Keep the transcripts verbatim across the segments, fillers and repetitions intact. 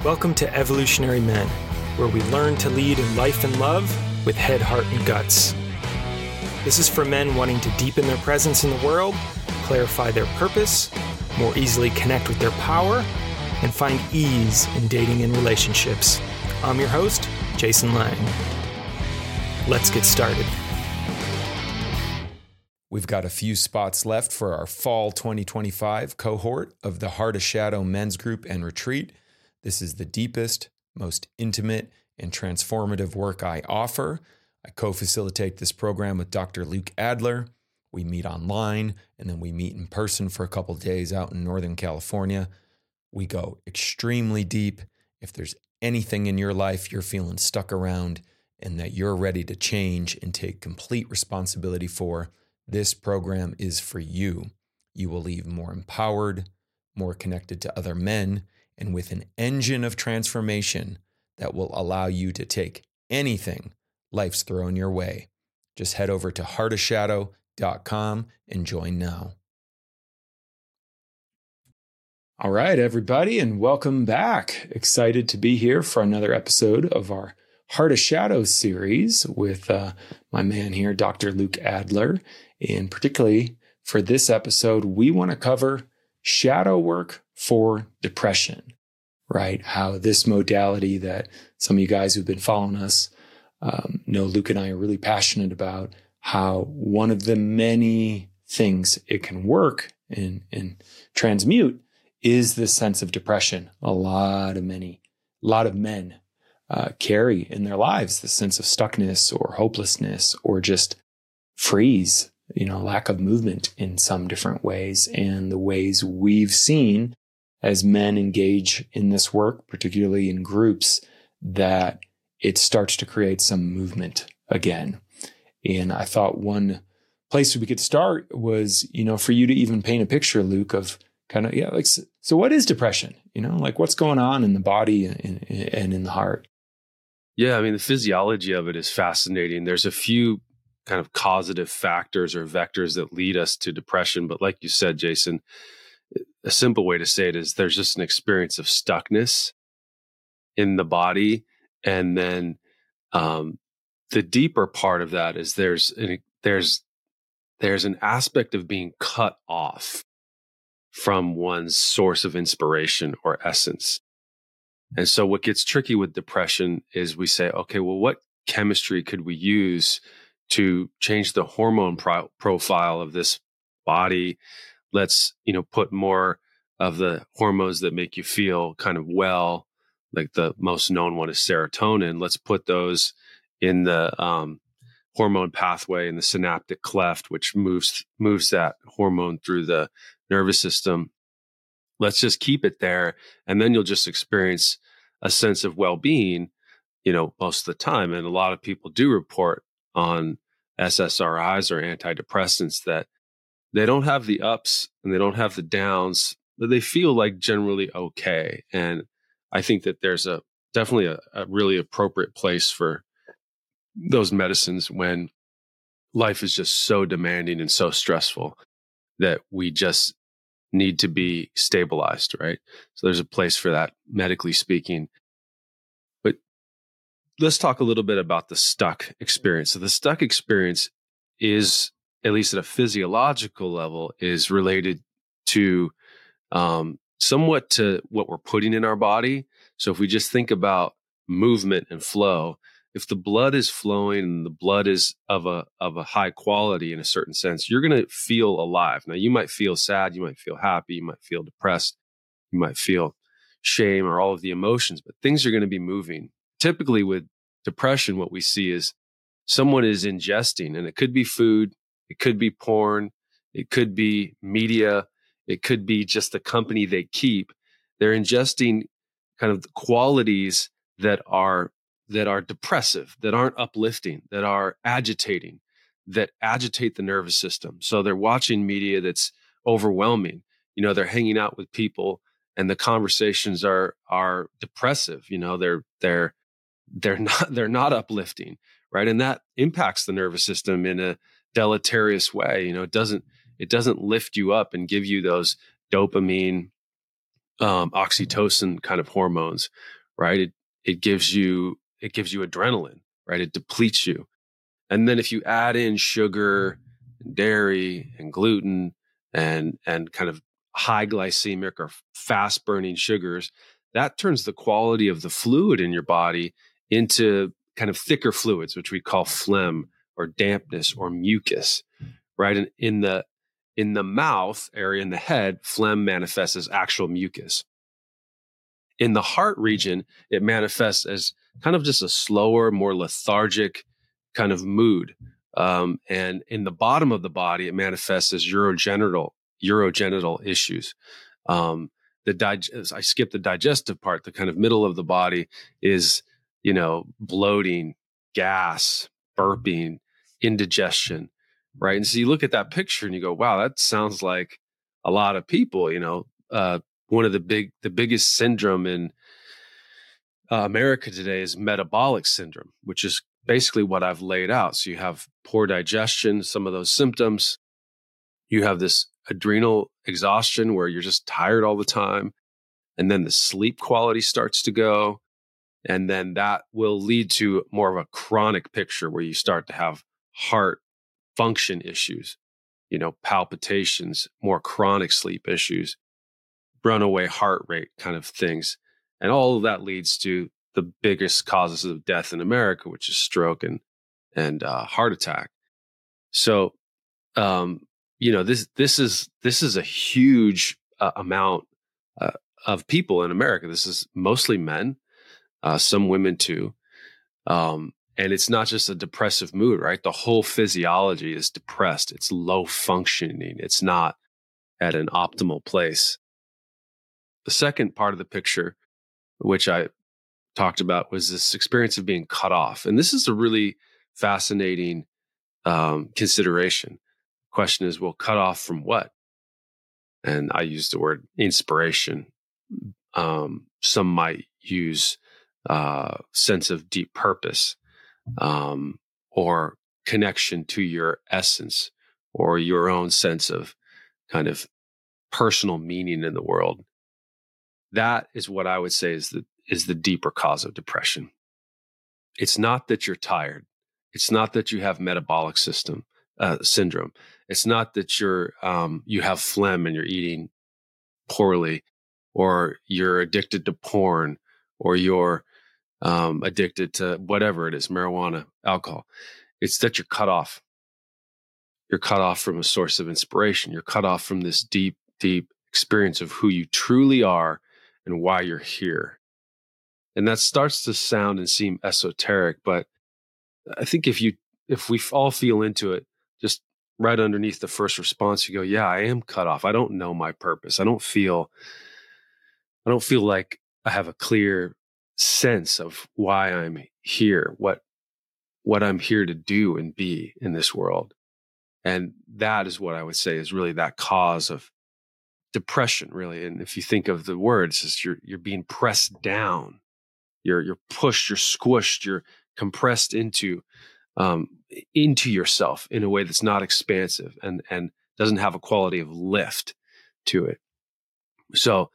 Welcome to Evolutionary Men, where we learn to lead in life and love with head, heart, and guts. This is for men wanting to deepen their presence in the world, clarify their purpose, more easily connect with their power, and find ease in dating and relationships. I'm your host, Jason Lang. Let's get started. We've got a few spots left for our fall twenty twenty-five cohort of the Heart of Shadow Men's Group and Retreat. This is the deepest, most intimate, and transformative work I offer. I co-facilitate this program with Doctor Luke Adler. We meet online, and then we meet in person for a couple days out in Northern California. We go extremely deep. If there's anything in your life you're feeling stuck around and that you're ready to change and take complete responsibility for, this program is for you. You will leave more empowered, more connected to other men, and with an engine of transformation that will allow you to take anything life's throwing your way. Just head over to heart of shadow dot com and join now. All right, everybody, and welcome back. Excited to be here for another episode of our Heart of Shadow series with uh, my man here, Doctor Luke Adler. And particularly for this episode, we want to cover shadow work for depression, right? How this modality that some of you guys who've been following us um, know Luke and I are really passionate about, how one of the many things it can work and, and transmute is this sense of depression. A lot of many, a lot of men uh, carry in their lives this sense of stuckness or hopelessness or just freeze, you know, lack of movement in some different ways. And the ways we've seen as men engage in this work, particularly in groups, that it starts to create some movement again. And I thought one place we could start was, you know, for you to even paint a picture, Luke, of kind of, yeah, like, so what is depression? You know, like what's going on in the body and, and in the heart? Yeah, I mean, the physiology of it is fascinating. There's a few kind of causative factors or vectors that lead us to depression. But like you said, Jason, a simple way to say it is there's just an experience of stuckness in the body. And then um, the deeper part of that is there's an, there's there's an aspect of being cut off from one's source of inspiration or essence. And so what gets tricky with depression is we say, okay, well, what chemistry could we use to change the hormone pro- profile of this body? Let's, you know, put more of the hormones that make you feel kind of well, like the most known one is serotonin. Let's put those in the um, hormone pathway in the synaptic cleft, which moves moves that hormone through the nervous system. Let's just keep it there, and then you'll just experience a sense of well-being, you know, most of the time. And a lot of people do report on S S R Is or antidepressants that they don't have the ups and they don't have the downs, but they feel like generally okay. And I think that there's a definitely a, a really appropriate place for those medicines when life is just so demanding and so stressful that we just need to be stabilized, right? So there's a place for that, medically speaking. But let's talk a little bit about the stuck experience. So the stuck experience is, at least at a physiological level, is related to um, somewhat to what we're putting in our body. So if we just think about movement and flow, if the blood is flowing and the blood is of a of a high quality in a certain sense, you're going to feel alive. Now, you might feel sad, you might feel happy, you might feel depressed, you might feel shame or all of the emotions, but things are going to be moving. Typically with depression, what we see is someone is ingesting, and it could be food, it could be porn, it could be media, it could be just the company they keep. They're ingesting kind of the qualities that are that are depressive, that aren't uplifting, that are agitating, that agitate the nervous system. So they're watching media that's overwhelming. You know, they're hanging out with people and the conversations are are depressive. You know, they're they're they're not they're not uplifting, right? And that impacts the nervous system in a deleterious way. You know, it doesn't it doesn't lift you up and give you those dopamine um, oxytocin kind of hormones, right? It it gives you it gives you adrenaline, right? It depletes you. And then if you add in sugar, and dairy, and gluten, and and kind of high glycemic or fast burning sugars, that turns the quality of the fluid in your body into kind of thicker fluids, which we call phlegm or dampness or mucus, right? And in the in the mouth area, in the head, phlegm manifests as actual mucus. In the heart region, it manifests as kind of just a slower, more lethargic kind of mood. Um, and in the bottom of the body, it manifests as urogenital urogenital issues. Um, the dig- I skipped the digestive part. The kind of middle of the body is, you know, bloating, gas, burping, indigestion, right? And so you look at that picture and you go, wow, that sounds like a lot of people. You know, uh, one of the big, the biggest syndrome in uh, America today is metabolic syndrome, which is basically what I've laid out. So you have poor digestion, some of those symptoms. You have this adrenal exhaustion where you're just tired all the time. And then the sleep quality starts to go. And then that will lead to more of a chronic picture where you start to have heart function issues, you know, palpitations, more chronic sleep issues, runaway heart rate kind of things. And all of that leads to the biggest causes of death in America, which is stroke and, and uh, heart attack. So, um, you know, this, this is, this is a huge uh, amount uh, of people in America. This is mostly men, uh, some women too. Um, and it's not just a depressive mood, right? The whole physiology is depressed. It's low functioning. It's not at an optimal place. The second part of the picture, which I talked about, was this experience of being cut off. And this is a really fascinating um, consideration. The question is, well, cut off from what? And I use the word inspiration. Um, some might use uh, sense of deep purpose, um, or connection to your essence, or your own sense of kind of personal meaning in the world. That is what I would say is the is the deeper cause of depression. It's not that you're tired. It's not that you have metabolic system uh, syndrome. It's not that you're um, you have phlegm and you're eating poorly, or you're addicted to porn, or you're um, addicted to whatever it is, marijuana, alcohol. It's that you're cut off. You're cut off from a source of inspiration. You're cut off from this deep, deep experience of who you truly are and why you're here. And that starts to sound and seem esoteric, but I think if you, if we all feel into it, just right underneath the first response, you go, yeah, I am cut off. I don't know my purpose. I don't feel, I don't feel like I have a clear sense of why I'm here, what, what I'm here to do and be in this world. And that is what I would say is really that cause of depression, really. And if you think of the words, it's you're, you're being pressed down. You're you're pushed, you're squished, you're compressed into um, into yourself in a way that's not expansive and and doesn't have a quality of lift to it. So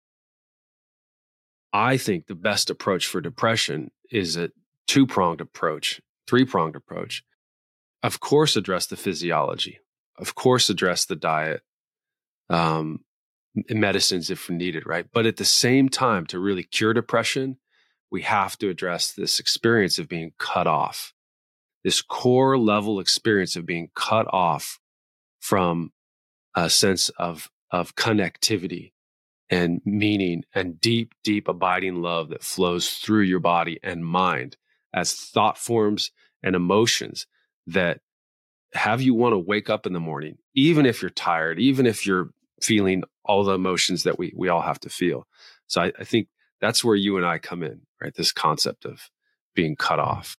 I think the best approach for depression is a two-pronged approach, three-pronged approach. Of course, address the physiology. Of course, address the diet, um, medicines if needed, right? But at the same time, to really cure depression, we have to address this experience of being cut off, this core level experience of being cut off from a sense of, of connectivity and meaning and deep, deep abiding love that flows through your body and mind as thought forms and emotions that have you want to wake up in the morning, even if you're tired, even if you're feeling all the emotions that we, we all have to feel. So I, I think that's where you and I come in, right? This concept of being cut off.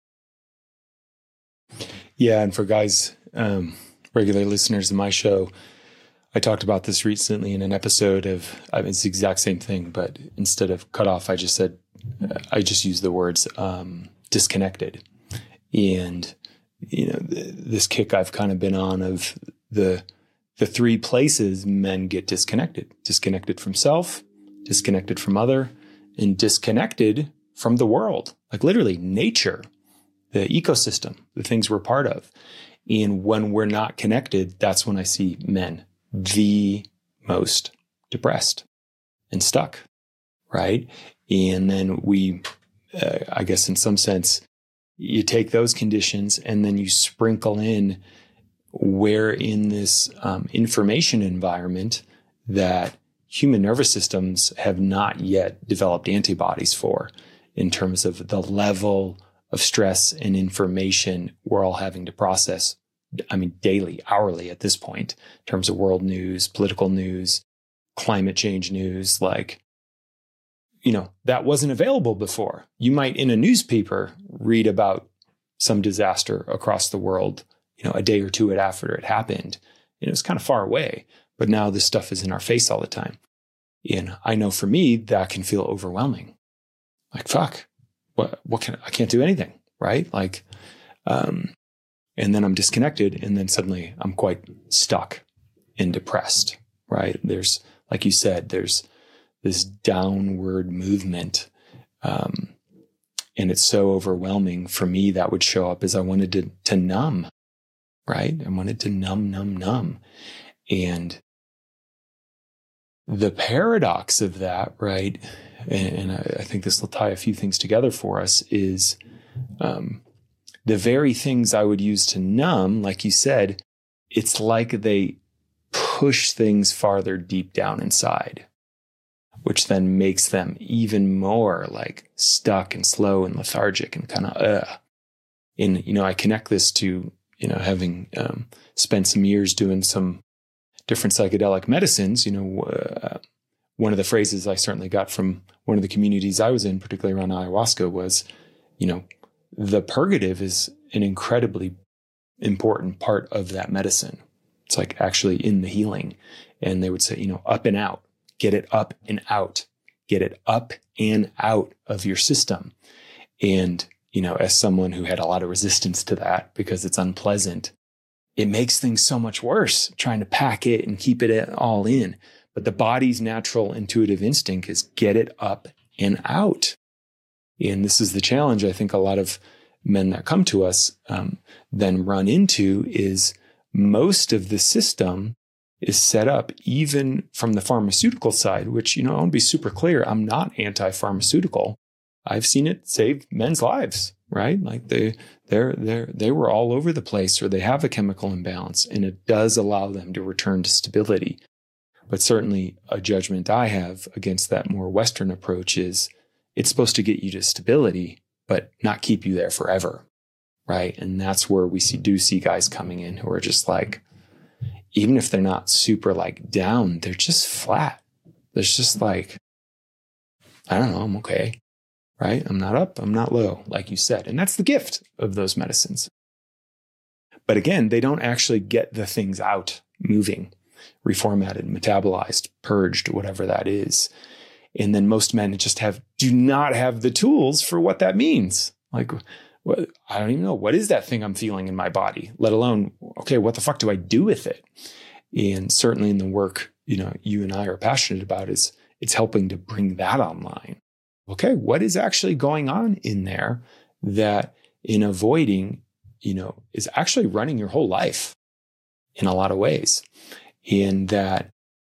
Yeah. And for guys, um, regular listeners of my show, I talked about this recently in an episode of, I mean, it's the exact same thing, but instead of cut off, I just said, uh, I just used the words um, disconnected. And, you know, th- this kick I've kind of been on of the, the three places men get disconnected, disconnected from self, disconnected from other, and disconnected from the world, like literally nature, the ecosystem, the things we're part of. And when we're not connected, that's when I see men the most depressed and stuck, right? And then we, uh, I guess in some sense, you take those conditions and then you sprinkle in where in this um, information environment that human nervous systems have not yet developed antibodies for, in terms of the level of stress and information we're all having to process. I mean, daily, hourly at this point, in terms of world news, political news, climate change news, like, you know, that wasn't available before. You might in a newspaper read about some disaster across the world, you know, a day or two after it happened. And it was kind of far away, but now this stuff is in our face all the time. And I know for me, that can feel overwhelming. Like, fuck, what, what can, I can't do anything, right? Like, um, and then I'm disconnected, and then suddenly I'm quite stuck and depressed, right? There's, like you said, there's this downward movement. Um, and it's so overwhelming for me. That would show up as I wanted to, to numb, right? I wanted to numb, numb, numb. And the paradox of that, right? And, and I, I think this will tie a few things together for us is, um, the very things I would use to numb, like you said, it's like they push things farther deep down inside, which then makes them even more like stuck and slow and lethargic and kind of, uh. And, you know, I connect this to, you know, having um, spent some years doing some different psychedelic medicines. You know, uh, one of the phrases I certainly got from one of the communities I was in, particularly around ayahuasca, was, you know, the purgative is an incredibly important part of that medicine. It's like actually in the healing. And they would say, you know, up and out, get it up and out, get it up and out of your system. And, you know, as someone who had a lot of resistance to that because it's unpleasant, it makes things so much worse trying to pack it and keep it all in. But the body's natural intuitive instinct is get it up and out. And this is the challenge I think a lot of men that come to us um, then run into is most of the system is set up even from the pharmaceutical side, which, you know, I want to be super clear. I'm not anti-pharmaceutical. I've seen it save men's lives, right? Like they, they're, they're, they were all over the place, or they have a chemical imbalance, and it does allow them to return to stability. But certainly a judgment I have against that more Western approach is, it's supposed to get you to stability, but not keep you there forever, right? And that's where we see do see guys coming in who are just like, even if they're not super like down, they're just flat. There's just like, I don't know, I'm okay, right? I'm not up, I'm not low, like you said. And that's the gift of those medicines. But again, they don't actually get the things out, moving, reformatted, metabolized, purged, whatever that is. And then most men just have, do not have the tools for what that means. Like, what, I don't even know. What is that thing I'm feeling in my body? Let alone, okay, what the fuck do I do with it? And certainly in the work, you know, you and I are passionate about is it's helping to bring that online. Okay, what is actually going on in there that in avoiding, you know, is actually running your whole life in a lot of ways. And that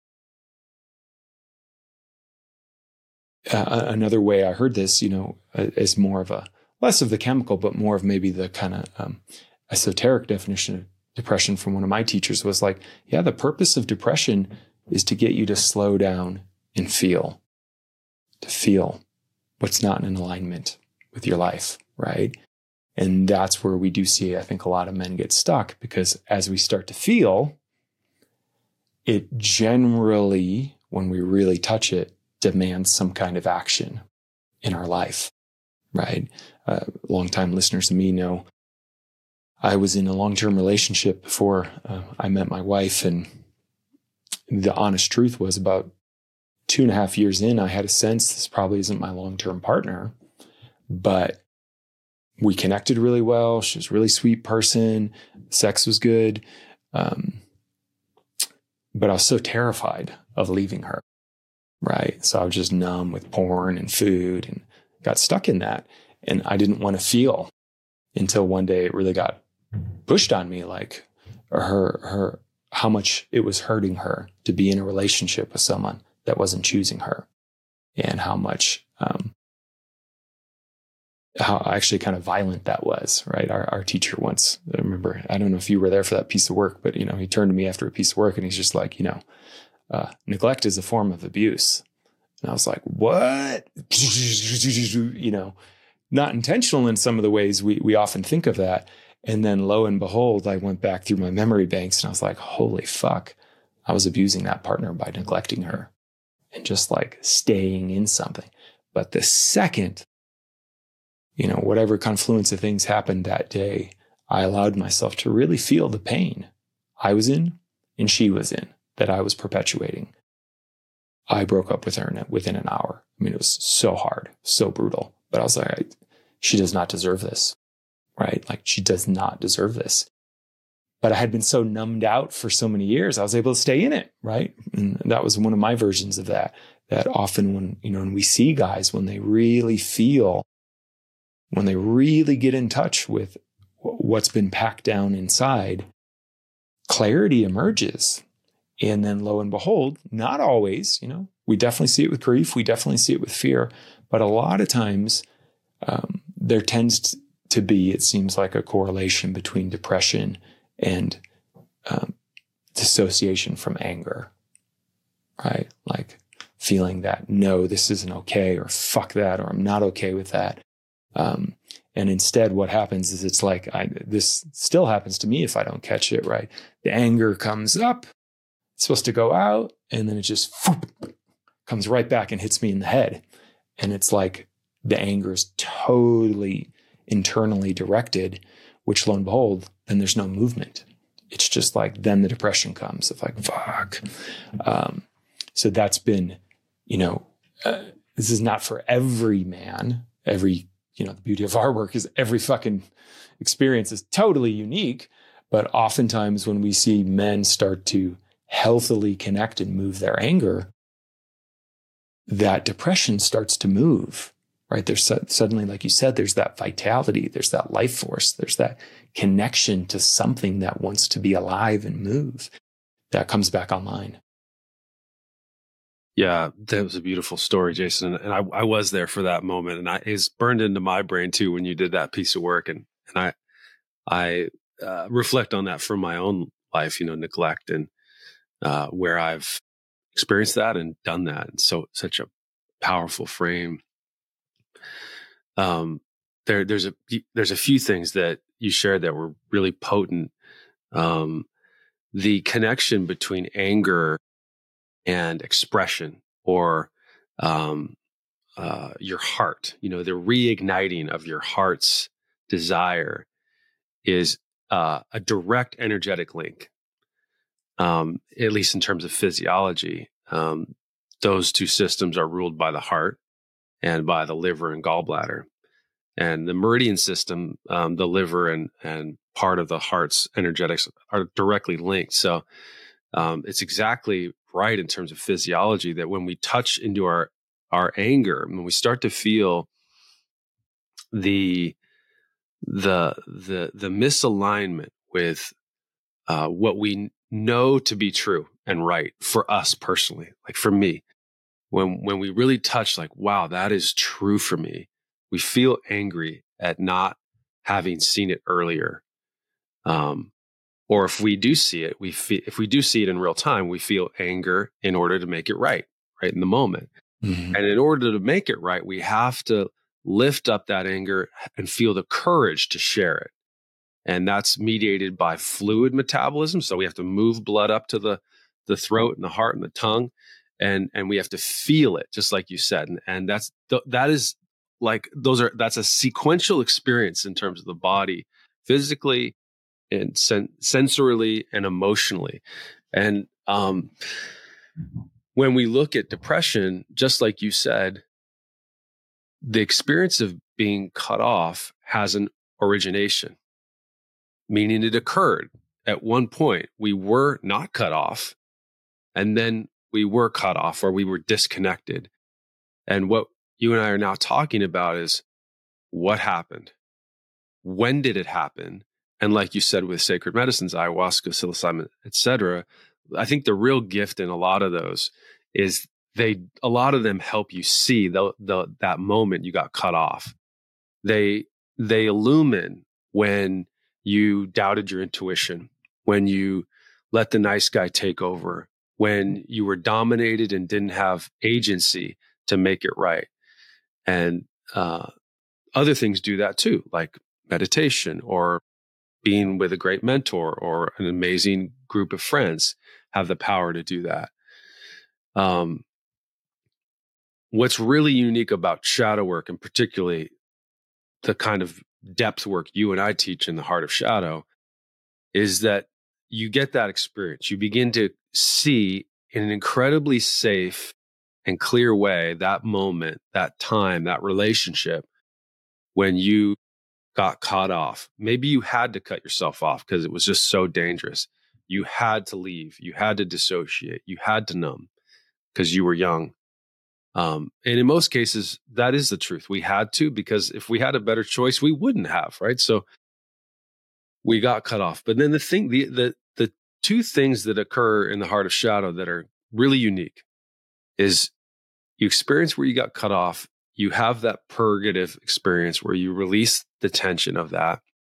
Uh, another way I heard this, you know, uh, is more of a, less of the chemical, but more of maybe the kind of um, esoteric definition of depression from one of my teachers was like, yeah, the purpose of depression is to get you to slow down and feel, to feel what's not in alignment with your life, right? And that's where we do see, I think, a lot of men get stuck, because as we start to feel, it generally, when we really touch it, demands some kind of action in our life, right? Uh, longtime listeners to me know I was in a long-term relationship before uh, I met my wife, and the honest truth was about two and a half years in, I had a sense this probably isn't my long-term partner, but we connected really well. She was a really sweet person. Sex was good. Um, but I was so terrified of leaving her. right? So I was just numb with porn and food and got stuck in that. And I didn't want to feel until one day it really got pushed on me, like her, her, how much it was hurting her to be in a relationship with someone that wasn't choosing her, and how much, um, how actually kind of violent that was, right? Our, our teacher once, I remember, I don't know if you were there for that piece of work, but, you know, he turned to me after a piece of work and he's just like, you know, uh, neglect is a form of abuse. And I was like, what? You know, not intentional in some of the ways we, we often think of that. And then lo and behold, I went back through my memory banks and I was like, holy fuck, I was abusing that partner by neglecting her and just like staying in something. But the second, you know, whatever confluence of things happened that day, I allowed myself to really feel the pain I was in and she was in, that I was perpetuating. I broke up with her within an hour. I mean, it was so hard, so brutal. But I was like, I, she does not deserve this, right? Like, she does not deserve this. But I had been so numbed out for so many years, I was able to stay in it, right? And that was one of my versions of that, that often when, you know, when we see guys, when they really feel, when they really get in touch with what's been packed down inside, clarity emerges. And then lo and behold, not always, you know, we definitely see it with grief. We definitely see it with fear. But a lot of times um, there tends to be, it seems like, a correlation between depression and um, dissociation from anger, right? Like feeling that, no, this isn't okay, or fuck that, or I'm not okay with that. Um, and instead what happens is it's like, I, this still happens to me if I don't catch it, right? The anger comes up, it's supposed to go out, and then it just whoop, comes right back and hits me in the head. And it's like the anger is totally internally directed, which lo and behold, then there's no movement. It's just like, then the depression comes of like, fuck. Um, so that's been, you know, uh, this is not for every man, every, you know, the beauty of our work is every fucking experience is totally unique. But oftentimes when we see men start to healthily connect and move their anger, that depression starts to move, right? There's suddenly, like you said, there's that vitality, there's that life force, there's that connection to something that wants to be alive and move that comes back online. Yeah, that was a beautiful story, Jason. And I, I was there for that moment, and I, it's burned into my brain too when you did that piece of work. And and I I uh, reflect on that from my own life, you know, neglect, and uh, where I've experienced that and done that. And so such a powerful frame. Um, there there's a there's a few things that you shared that were really potent. Um, the connection between anger and expression, or um, uh, your heart, you know, the reigniting of your heart's desire is uh, a direct energetic link, um, at least in terms of physiology. Um, those two systems are ruled by the heart and by the liver and gallbladder. And the meridian system, um, the liver and, and part of the heart's energetics are directly linked. So um, it's exactly right in terms of physiology that when we touch into our our anger, when we start to feel the the the the misalignment with uh, what we know to be true and right for us personally, like for me, when when we really touch, like, wow, that is true for me, we feel angry at not having seen it earlier. Um, Or if we do see it, we feel, if we do see it in real time, we feel anger in order to make it right, right in the moment. Mm-hmm. And in order to make it right, we have to lift up that anger and feel the courage to share it. And that's mediated by fluid metabolism. So we have to move blood up to the, the throat and the heart and the tongue. And, and we have to feel it, just like you said. And, and that's, that is like, those are, that's a sequential experience in terms of the body, physically, and sen- sensorily and emotionally. And um, when we look at depression, just like you said, the experience of being cut off has an origination, meaning it occurred at one point. We were not cut off, and then we were cut off or we were disconnected. And what you and I are now talking about is what happened? When did it happen? And like you said, with sacred medicines, ayahuasca, psilocybin, et cetera, I think the real gift in a lot of those is they, a lot of them help you see the, the, that moment you got cut off. They, they illumine when you doubted your intuition, when you let the nice guy take over, when you were dominated and didn't have agency to make it right. And uh, other things do that too, like meditation or being with a great mentor or an amazing group of friends have the power to do that. Um, what's really unique about shadow work, and particularly the kind of depth work you and I teach in the Heart of Shadow, is that you get that experience. You begin to see in an incredibly safe and clear way that moment, that time, that relationship when you got caught off. Maybe you had to cut yourself off because it was just so dangerous. You had to leave. You had to dissociate. You had to numb because you were young. Um, and in most cases, that is the truth. We had to, because if we had a better choice, we wouldn't have, right? So we got cut off. But then the thing, the the the two things that occur in the Heart of Shadow that are really unique is you experience where you got cut off. You have that purgative experience where you release the tension of that.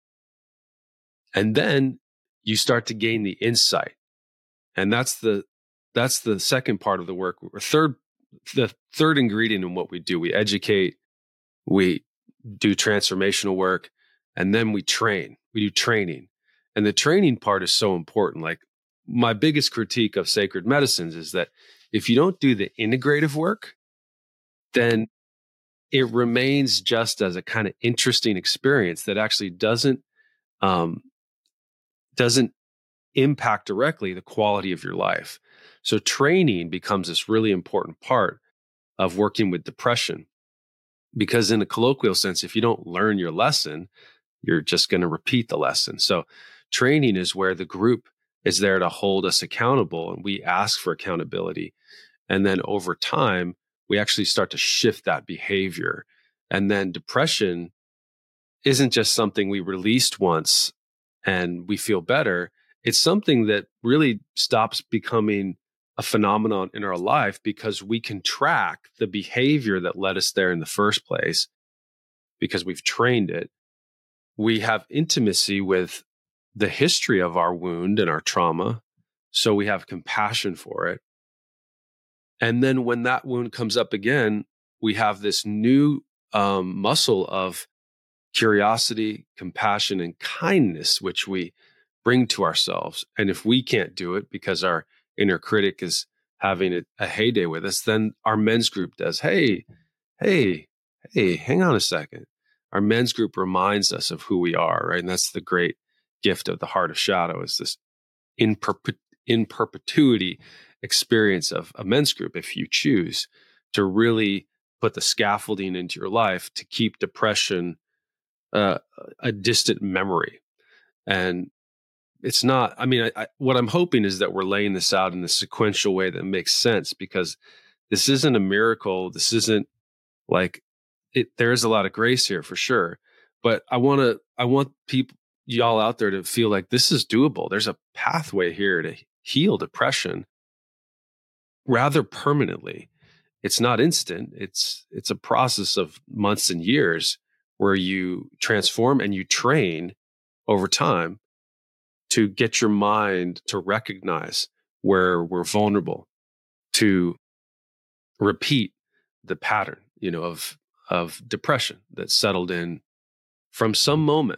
And then you start to gain the insight. And that's the that's the second part of the work. Or third, the third ingredient in what we do. We educate, we do transformational work, and then we train. We do training. And the training part is so important. Like, my biggest critique of sacred medicines is that if you don't do the integrative work, then it remains just as a kind of interesting experience that actually doesn't um, doesn't impact directly the quality of your life. So training becomes this really important part of working with depression, because in a colloquial sense, if you don't learn your lesson, you're just going to repeat the lesson. So training is where the group is there to hold us accountable, and we ask for accountability. And then over time, we actually start to shift that behavior. And then depression isn't just something we released once and we feel better. It's something that really stops becoming a phenomenon in our life because we can track the behavior that led us there in the first place because we've trained it. We have intimacy with the history of our wound and our trauma, so we have compassion for it. And then when that wound comes up again, we have this new um, muscle of curiosity, compassion, and kindness, which we bring to ourselves. And if we can't do it because our inner critic is having a, a heyday with us, then our men's group does. Hey, hey, hey, hang on a second. Our men's group reminds us of who we are, right? And that's the great gift of the Heart of Shadow, is this in, perpet- in perpetuity experience of a men's group, if you choose to really put the scaffolding into your life to keep depression uh, a distant memory. And it's not, I mean, I, I, what I'm hoping is that we're laying this out in a sequential way that makes sense, because this isn't a miracle. This isn't like it. There is a lot of grace here for sure, but I want to, I want people, y'all out there, to feel like this is doable. There's a pathway here to heal depression rather permanently. It's not instant. It's, it's a process of months and years where you transform and you train over time to get your mind to recognize where we're vulnerable, to repeat the pattern, you know, of, of depression that settled in from some moment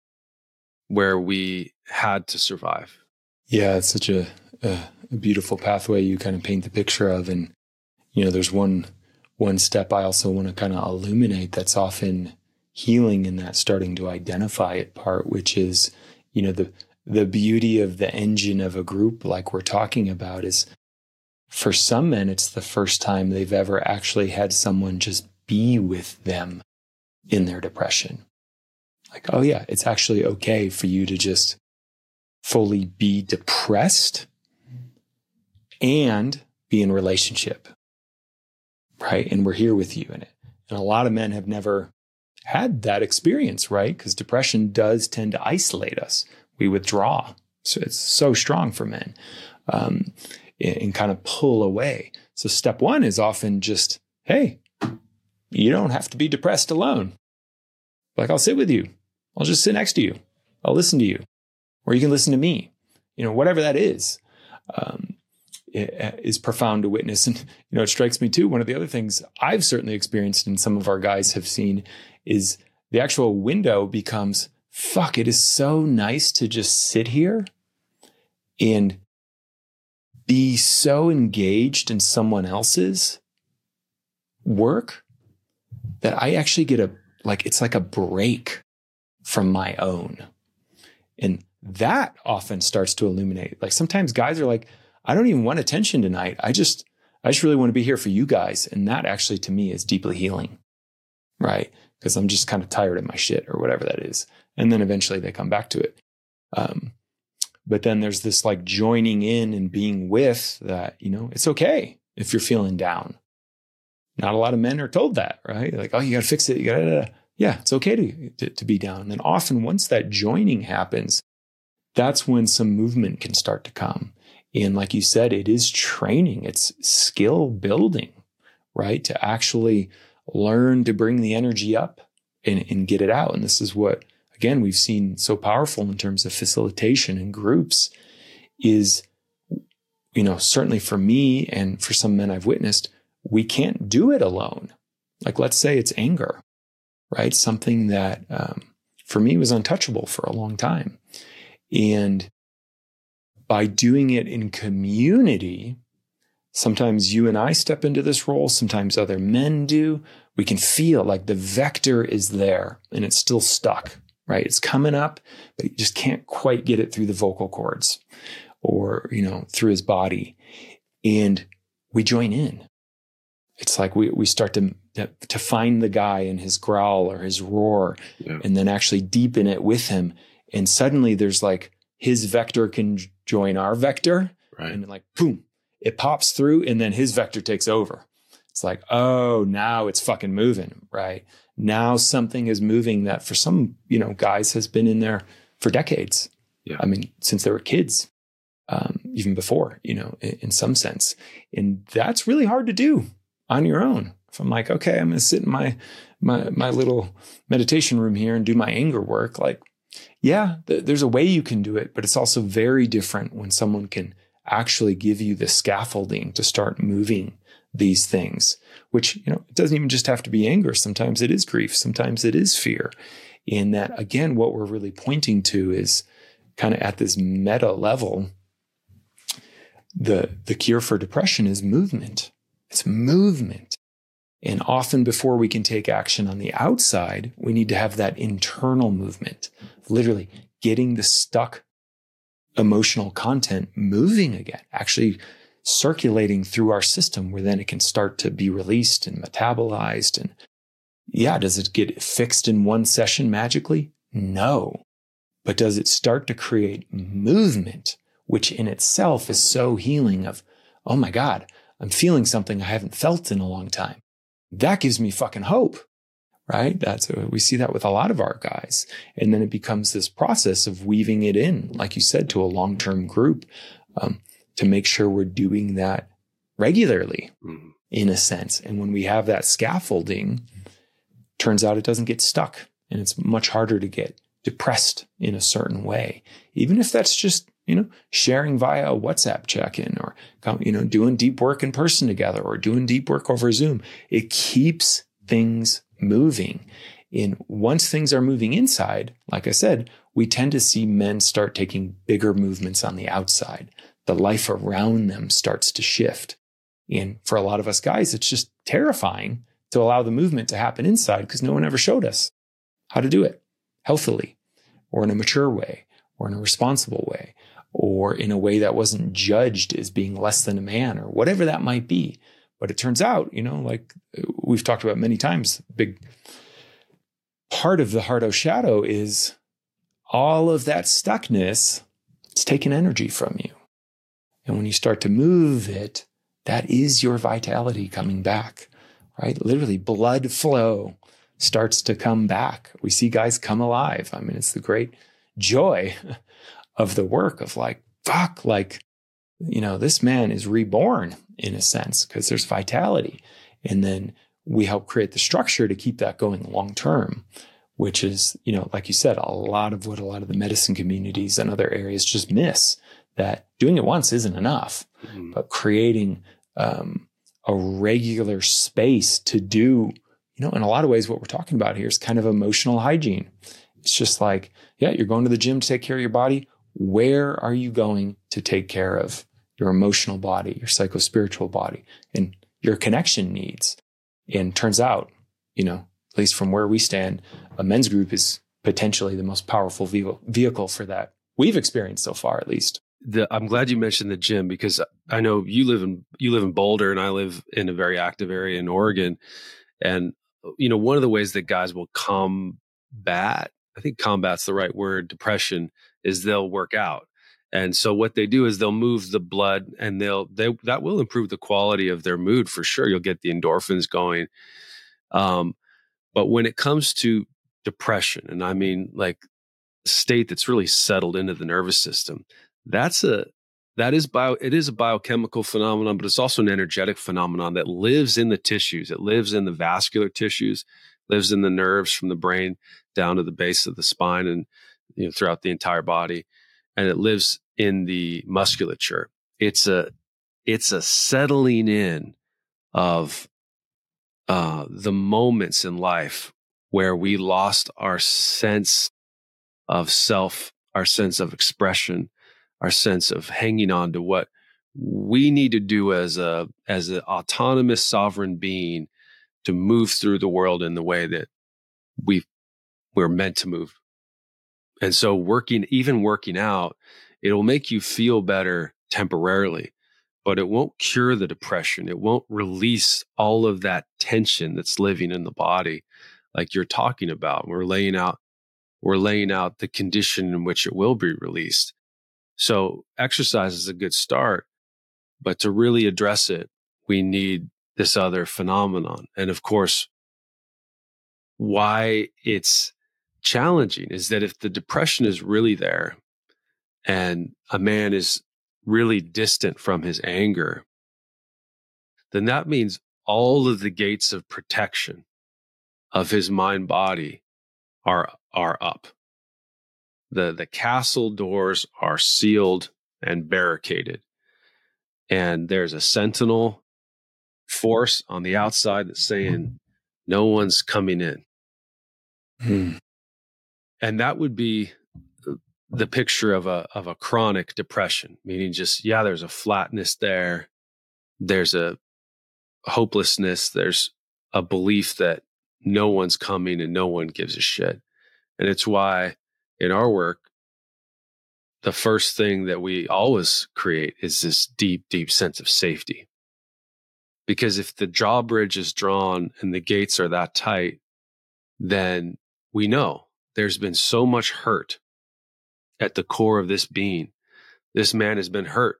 where we had to survive. Yeah, it's such a, a, a beautiful pathway you kind of paint the picture of. And, you know, there's one, one step I also want to kind of illuminate that's often healing in that starting to identify it part, which is, you know, the, the beauty of the engine of a group like we're talking about is, for some men, it's the first time they've ever actually had someone just be with them in their depression. Like, oh yeah, it's actually okay for you to just fully be depressed and be in relationship, right? And we're here with you in it. And a lot of men have never had that experience, right? Because depression does tend to isolate us. We withdraw. So it's so strong for men, um, and, and kind of pull away. So step one is often just, hey, you don't have to be depressed alone. Like, I'll sit with you. I'll just sit next to you. I'll listen to you. Or you can listen to me. You know, whatever that is, um, it, is profound to witness. And, you know, it strikes me too, one of the other things I've certainly experienced and some of our guys have seen is the actual window becomes, fuck, it is so nice to just sit here and be so engaged in someone else's work that I actually get a, like, it's like a break from my own. And that often starts to illuminate. Like sometimes guys are like, I don't even want attention tonight. I just, I just really want to be here for you guys. And that actually to me is deeply healing, right? Because I'm just kind of tired of my shit or whatever that is. And then eventually they come back to it. Um, but then there's this like joining in and being with that, you know, it's okay if you're feeling down. Not a lot of men are told that, right? Like, oh, you got to fix it. You got to, yeah, it's okay to, to, to be down. And then often once that joining happens, that's when some movement can start to come. And like you said, it is training. It's skill building, right? To actually learn to bring the energy up and, and get it out. And this is what, again, we've seen so powerful in terms of facilitation and groups is, you know, certainly for me and for some men I've witnessed, we can't do it alone. Like, let's say it's anger, right? Something that um, for me was untouchable for a long time. And by doing it in community, sometimes you and I step into this role, sometimes other men do. We can feel like the vector is there and it's still stuck, right? It's coming up, but you just can't quite get it through the vocal cords or, you know, through his body. And we join in. It's like we, we start to, to find the guy in his growl or his roar, yeah, and then actually deepen it with him. And suddenly there's like his vector can join our vector, right? And like, boom, it pops through and then his vector takes over. It's like, oh, now it's fucking moving, right? Now something is moving that for some, you know, guys has been in there for decades. Yeah. I mean, since they were kids, um, even before, you know, in, in some sense. And that's really hard to do on your own. If I'm like, okay, I'm going to sit in my, my, my little meditation room here and do my anger work. Like, yeah, th- there's a way you can do it, but it's also very different when someone can actually give you the scaffolding to start moving these things, which, you know, it doesn't even just have to be anger. Sometimes it is grief. Sometimes it is fear. In that, again, what we're really pointing to is kind of at this meta level, the, the cure for depression is movement. It's movement. And often before we can take action on the outside, we need to have that internal movement, literally getting the stuck emotional content moving again, actually circulating through our system where then it can start to be released and metabolized. And yeah, does it get fixed in one session magically? No. But does it start to create movement, which in itself is so healing of, oh my God, I'm feeling something I haven't felt in a long time. That gives me fucking hope, right? That's we see that with a lot of our guys. And then it becomes this process of weaving it in, like you said, to a long-term group, um, to make sure we're doing that regularly, mm-hmm, in a sense. And when we have that scaffolding, turns out it doesn't get stuck and it's much harder to get depressed in a certain way. Even if that's just, you know, sharing via a WhatsApp check-in or, you know, doing deep work in person together or doing deep work over Zoom. It keeps things moving. And once things are moving inside, like I said, we tend to see men start taking bigger movements on the outside. The life around them starts to shift. And for a lot of us guys, it's just terrifying to allow the movement to happen inside because no one ever showed us how to do it healthily or in a mature way or in a responsible way, or in a way that wasn't judged as being less than a man or whatever that might be. But it turns out, you know, like we've talked about many times, big part of the Heart O Shadow is all of that stuckness. It's taking energy from you. And when you start to move it, that is your vitality coming back, right? Literally blood flow starts to come back. We see guys come alive. I mean, it's the great joy of the work of like, fuck, like, you know, this man is reborn in a sense because there's vitality. And then we help create the structure to keep that going long term, which is, you know, like you said, a lot of what a lot of the medicine communities and other areas just miss, that doing it once isn't enough, mm-hmm. but creating um, a regular space to do, you know, in a lot of ways, what we're talking about here is kind of emotional hygiene. It's just like, yeah, you're going to the gym to take care of your body. Where are you going to take care of your emotional body, your psychospiritual body, and your connection needs? And turns out, you know, at least from where we stand, a men's group is potentially the most powerful vehicle for that we've experienced so far, at least. The, I'm glad you mentioned the gym, because I know you live in you live in Boulder and I live in a very active area in Oregon. And, you know, one of the ways that guys will combat, I think combat's the right word, depression, is they'll work out. And so what they do is they'll move the blood, and they'll they that will improve the quality of their mood for sure. You'll get the endorphins going. Um, but when it comes to depression, and I mean like state that's really settled into the nervous system, that's a that is bio it is a biochemical phenomenon, but it's also an energetic phenomenon that lives in the tissues. It lives in the vascular tissues, lives in the nerves from the brain down to the base of the spine, and you know throughout the entire body, and it lives in the musculature. It's a it's a settling in of uh, the moments in life where we lost our sense of self, our sense of expression, our sense of hanging on to what we need to do as a as an autonomous sovereign being to move through the world in the way that we we're meant to move. And so working, even working out, it'll make you feel better temporarily, but it won't cure the depression. It won't release all of that tension that's living in the body, like you're talking about. We're laying out, we're laying out the condition in which it will be released. So exercise is a good start, but to really address it, we need this other phenomenon. And of course, why it's challenging is that if the depression is really there and a man is really distant from his anger, then that means all of the gates of protection of his mind body are are up. The the castle doors are sealed and barricaded. And there's a sentinel force on the outside that's saying, no one's coming in. Hmm. And that would be the picture of a of a chronic depression, meaning just, yeah, there's a flatness there. There's a hopelessness. There's a belief that no one's coming and no one gives a shit. And it's why in our work, the first thing that we always create is this deep, deep sense of safety. Because if the drawbridge is drawn and the gates are that tight, then we know there's been so much hurt at the core of this being. This man has been hurt.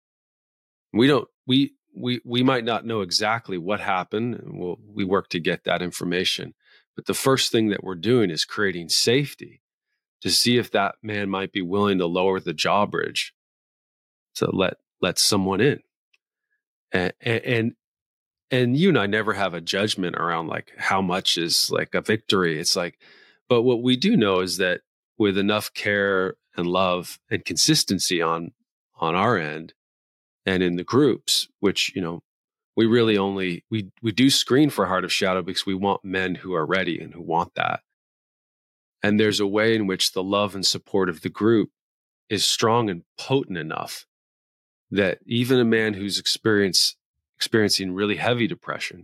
We don't, we, we, we might not know exactly what happened. And we'll, we work to get that information. But the first thing that we're doing is creating safety to see if that man might be willing to lower the drawbridge to let, let someone in. And, and, and you and I never have a judgment around like how much is like a victory. It's like, but what we do know is that with enough care and love and consistency on, on our end and in the groups, which, you know, we really only, we, we do screen for Heart of Shadow because we want men who are ready and who want that. And there's a way in which the love and support of the group is strong and potent enough that even a man who's experienced, experiencing really heavy depression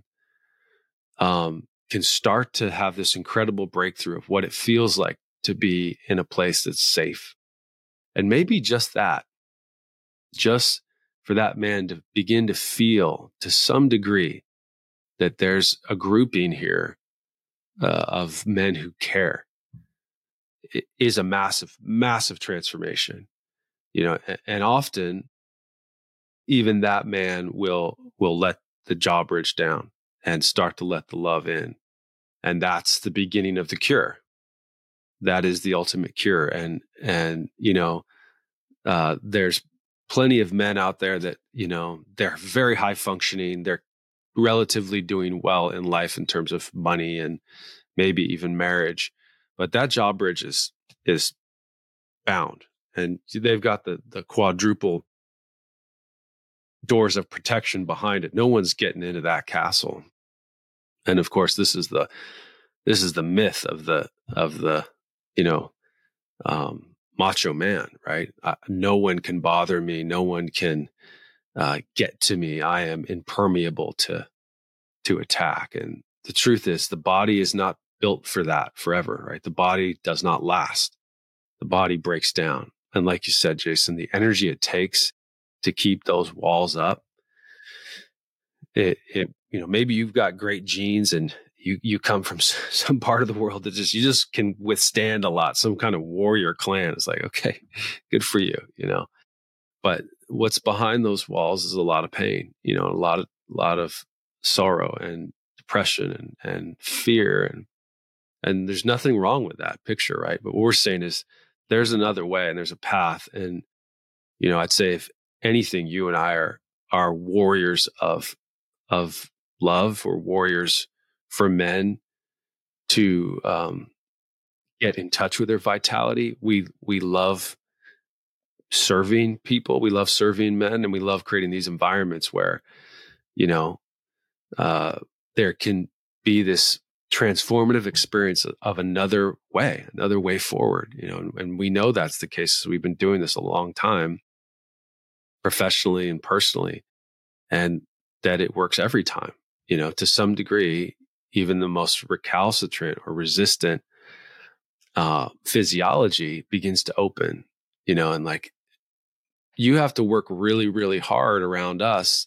um, can start to have this incredible breakthrough of what it feels like to be in a place that's safe. And maybe just that, just for that man to begin to feel to some degree that there's a grouping here uh, of men who care, it is a massive, massive transformation. You know, and, and often even that man will will let the jawbridge down and start to let the love in. And that's the beginning of the cure. That is the ultimate cure. And, and, you know, uh, there's plenty of men out there that, you know, they're very high functioning. They're relatively doing well in life in terms of money and maybe even marriage. But that jawbridge is, is bound. And they've got the, the quadruple doors of protection behind it. No one's getting into that castle. And of course, this is the, this is the myth of the, of the, you know, um, macho man, right? Uh, no one can bother me. No one can uh, get to me. I am impermeable to, to attack. And the truth is, the body is not built for that forever, right? The body does not last. The body breaks down. And like you said, Jason, the energy it takes to keep those walls up, it, it, you know, maybe you've got great genes and you, you come from some part of the world that just, you just can withstand a lot, some kind of warrior clan. It's like, okay, good for you, you know, but what's behind those walls is a lot of pain, you know, a lot of, a lot of sorrow and depression and, and fear. And, and there's nothing wrong with that picture, right? But what we're saying is there's another way and there's a path. And, you know, I'd say if anything, you and I are, are warriors of, of love, or warriors for men to um, get in touch with their vitality. We, we love serving people. We love serving men, and we love creating these environments where, you know, uh, there can be this transformative experience of another way, another way forward, you know, and, and we know that's the case. So we've been doing this a long time, professionally and personally, and that it works every time, you know, to some degree. Even the most recalcitrant or resistant uh, physiology begins to open, you know, and like you have to work really, really hard around us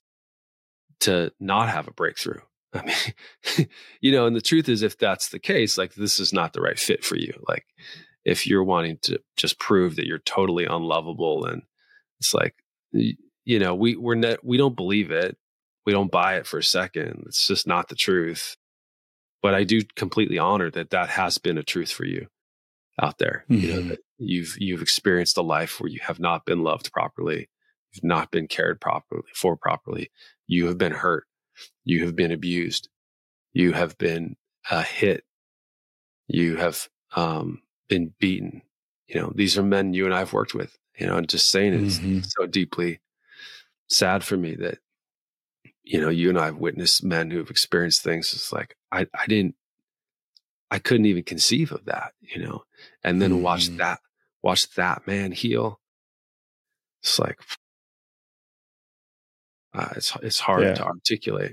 to not have a breakthrough. I mean, you know, and the truth is, if that's the case, like this is not the right fit for you. Like if you're wanting to just prove that you're totally unlovable, and it's like, you know, we we're ne- we don't believe it. We don't buy it for a second. It's just not the truth. But I do completely honor that that has been a truth for you out there. Mm-hmm. You know, that you've you've experienced a life where you have not been loved properly, you've not been cared properly for properly. You have been hurt. You have been abused. You have been uh, hit. You have um, been beaten. You know, these are men you and I have worked with. You know, and just saying it mm-hmm. is so deeply sad for me that, you know, you and I have witnessed men who have experienced things. It's like, I, I didn't, I couldn't even conceive of that, you know, and then mm. watch that, watch that man heal. It's like, uh, it's, it's hard yeah. to articulate.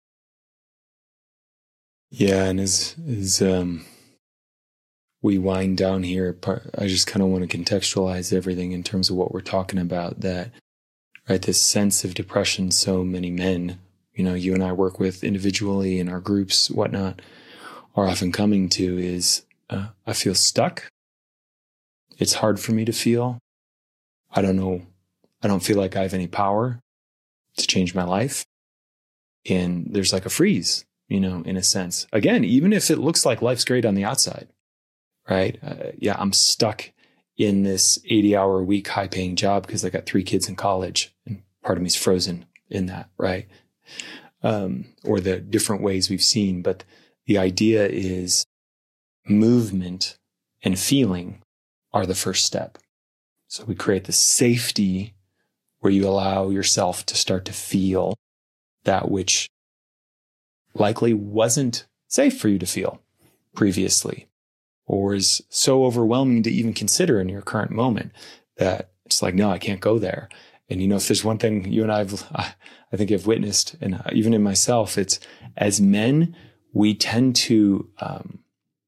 Yeah. And as, as, um, we wind down here, I just kind of want to contextualize everything in terms of what we're talking about, that, right, this sense of depression so many men, you know, you and I work with individually in our groups, whatnot, are often coming to is, uh, I feel stuck. It's hard for me to feel. I don't know. I don't feel like I have any power to change my life. And there's like a freeze, you know, in a sense. Again, even if it looks like life's great on the outside, right? Uh, yeah, I'm stuck in this eighty hour a week high paying job because I got three kids in college, and part of me's frozen in that, right? Um, or the different ways we've seen. But the idea is movement and feeling are the first step. So we create the safety where you allow yourself to start to feel that which likely wasn't safe for you to feel previously, or is so overwhelming to even consider in your current moment that it's like, no, I can't go there. And, you know, if there's one thing you and I've, I think I've witnessed, and even in myself, it's as men, we tend to um,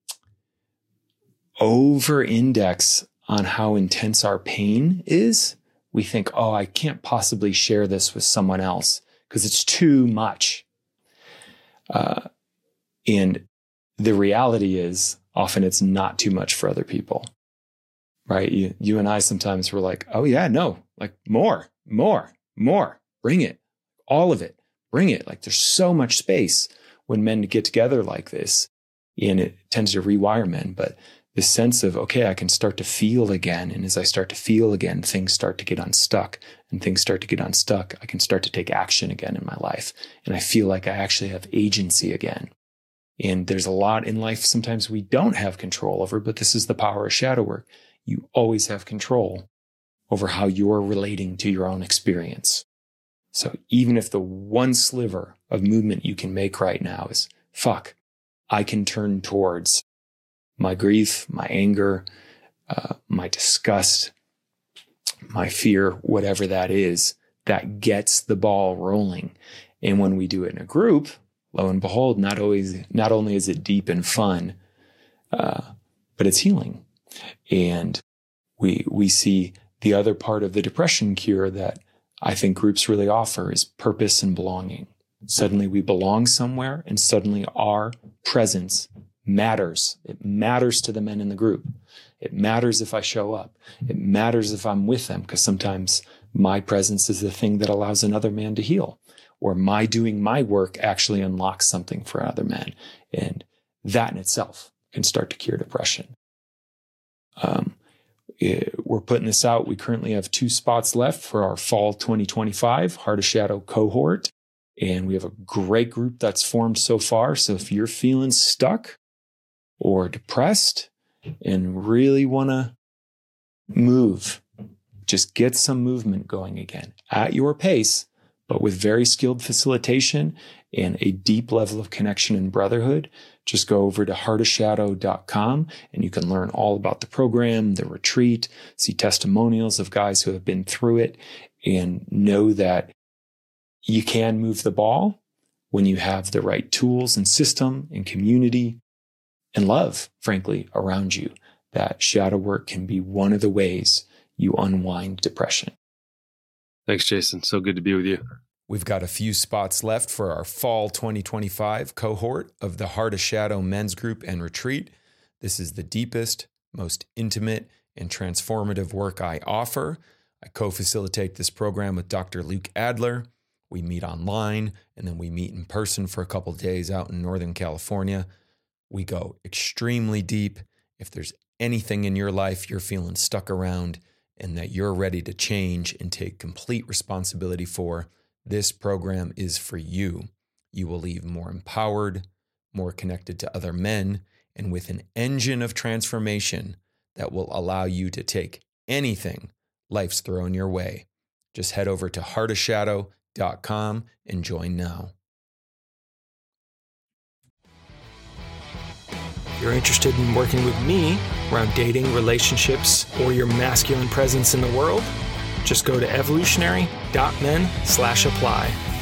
over-index on how intense our pain is. We think, oh, I can't possibly share this with someone else because it's too much. Uh, and the reality is often it's not too much for other people, right? You, you and I sometimes were like, oh yeah, no, like more, more, more, bring it, all of it, bring it. Like there's so much space when men get together like this, and it tends to rewire men. But this sense of, okay, I can start to feel again. And as I start to feel again, things start to get unstuck, and things start to get unstuck. I can start to take action again in my life. And I feel like I actually have agency again. And there's a lot in life sometimes we don't have control over, but this is the power of shadow work. You always have control over how you're relating to your own experience. So even if the one sliver of movement you can make right now is, fuck, I can turn towards my grief, my anger, uh, my disgust, my fear, whatever that is, that gets the ball rolling. And when we do it in a group, lo and behold, not always, not only is it deep and fun, uh, but it's healing. And we, we see the other part of the depression cure that I think groups really offer is purpose and belonging. Suddenly we belong somewhere, and suddenly our presence matters. It matters to the men in the group. It matters if I show up. It matters if I'm with them, because sometimes my presence is the thing that allows another man to heal, or my doing my work actually unlocks something for another man. And that in itself can start to cure depression. Um, it, we're putting this out. We currently have two spots left for our fall twenty twenty-five Heart of Shadow cohort. And we have a great group that's formed so far. So if you're feeling stuck or depressed and really want to move, just get some movement going again at your pace, but with very skilled facilitation and a deep level of connection and brotherhood. Just go over to heart of shadow dot com and you can learn all about the program, the retreat, see testimonials of guys who have been through it, and know that you can move the ball when you have the right tools and system and community and love, frankly, around you. That shadow work can be one of the ways you unwind depression. Thanks, Jason. So good to be with you. We've got a few spots left for our fall twenty twenty-five cohort of the Heart of Shadow Men's Group and Retreat. This is the deepest, most intimate, and transformative work I offer. I co-facilitate this program with Doctor Luke Adler. We meet online, and then we meet in person for a couple days out in Northern California. We go extremely deep. If there's anything in your life you're feeling stuck around and that you're ready to change and take complete responsibility for, this program is for you. You will leave more empowered, more connected to other men, and with an engine of transformation that will allow you to take anything life's thrown your way. Just head over to heart of shadow dot com and join now. If you're interested in working with me around dating, relationships, or your masculine presence in the world, just go to evolutionary dot men slash apply.